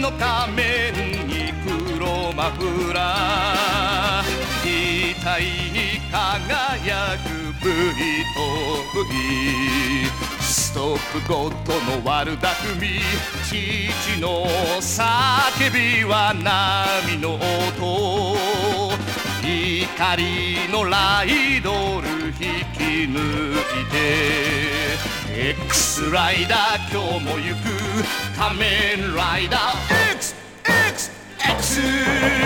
の仮面に黒マフラー痛い輝く V と V ストップごとの悪巧み父の叫びは波の音怒りのライドル引き抜いて X ライダー今日も行く仮面ライダー X